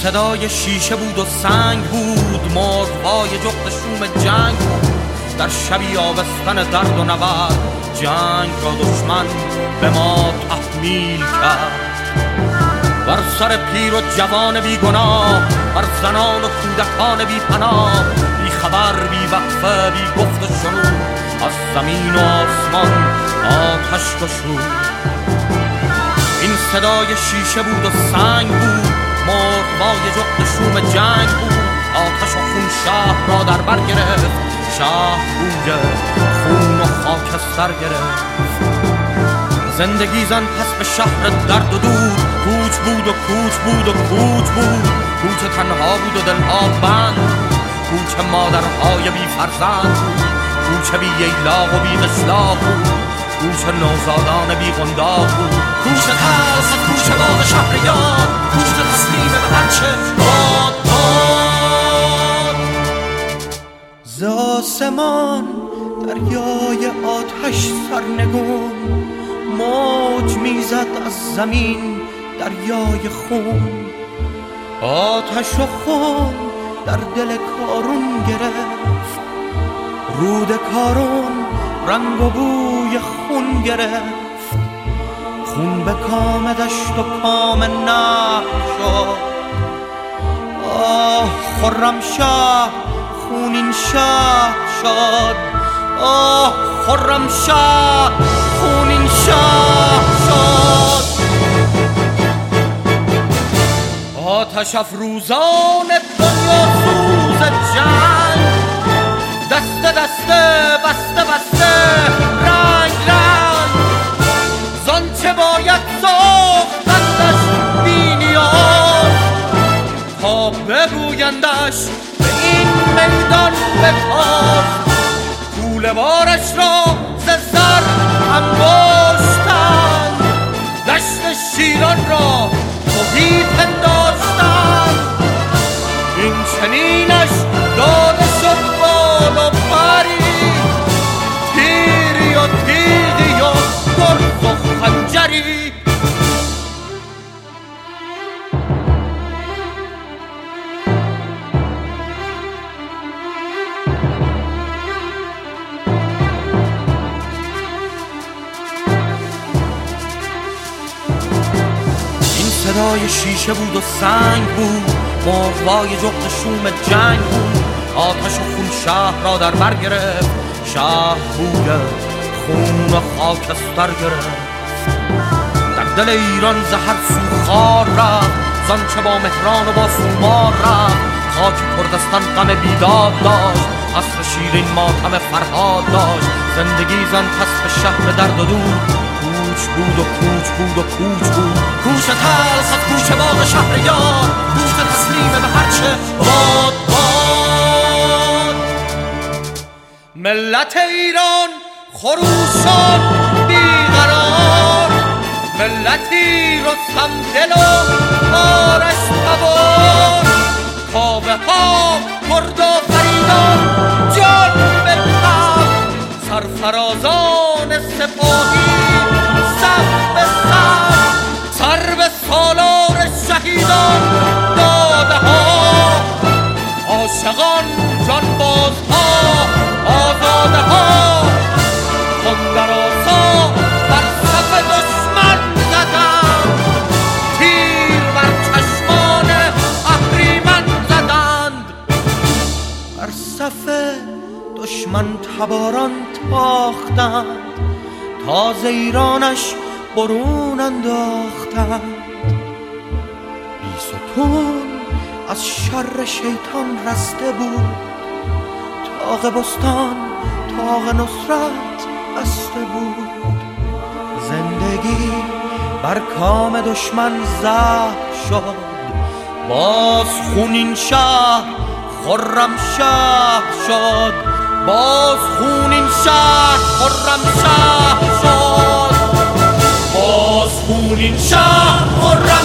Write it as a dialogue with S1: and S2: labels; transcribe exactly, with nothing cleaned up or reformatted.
S1: صدای شیشه بود و سنگ بود، مرغ‌های جغد شوم جنگ بود. در شبی آبستن درد و نبرد، جنگ را دشمن به ما تحمیل کرد. بر سر پیر و جوان بی گناه، بر زنان و کودکان بی پناه، بی خبر، بی وقفه، بی گفت و شنود، از زمین و آسمان آتش گشود. این صدای شیشه بود و سنگ بود، مرغ‌های جغد شوم جنگ بود. آتش و خون شهر را در بر گرفت، شهر بوی خون و خاکستر گرفت. زندگی زن پس به شهر درد و دود، کوچ بود و کوچ بود و کوچ بود. کوچ تنها بود و دلها بند بود، کوچ مادرهای بی فرزند بود، کوچ بی ییلاق و بی قشلاق بود، کوچ نوزادان بی قنداق بود. کوچ ترس، کوچ باغ شهریار، کوچ تسلیم به هرچه باد باد. ز آسمان دریای آتش سرنگون، موج میزد از زمین دریای خون. آتش و خون در دل کارون گرفت، رود کارون رنگ و بوی خون گرفت. خون به کام دشت و کام نه شد. آه خرم شاه خونین شاه شد. آه خرم شاه خونین شاه شد. آتش افروزان دنیا سوز جنگ، دسته دسته بسته بسته رنگ رنگ. زانچه باید ساختندش بی نیاز، تا بگویندش به این میدان بتاز. کوله بارش را ز زر انباشتند، دشت شیران را تهی پنداشتند. این چنینش داده شد بال و پری، تیری و تیغی و گرز و خنجری. صدای شیشه بود و سنگ بود، مرغ‌های جغد شوم جنگ بود. آتش و خون شهر را در بر گرفت، شهر بوی خون و خاکستر گرفت. در دل ایران زهر سو خار رفت، زانچه با مهران و با سومار رفت. خاک کردستان غم بیداد داشت، عصر شیرین ماتم فرهاد داشت. زندگی زن پس به شهر درد و دود، کوچ بود و کوچ بود و کوچ بود. کوچ ترس، کوچ باغ شهریار، کوچ تسلیم به هرچه باد باد. ملت ایران خروشان بیقرار، ملتی رستم دل و آرش تبار. کاوه ها مرد و فریدان جان بکن، سرفرازان سپاهی صف به صف. سر به سالار شهیدان داده ها، عاشقان جانبازها آزاده ها. خون در آسا بر صف دشمن زدند، تیر بر چشمان اهریمن زدند. بر صف دشمن تباران تاختند، تاز ایرانش برون انداختند. بیستون از شر شیطان رسته بود، طاق بستان طاق نصرت بسته بود. زندگی بر کام دشمن زهر شد، باز خونین شهر خرم شهر شد. باز خونین شهر خرم شهر شد. باز خونین شهر خرم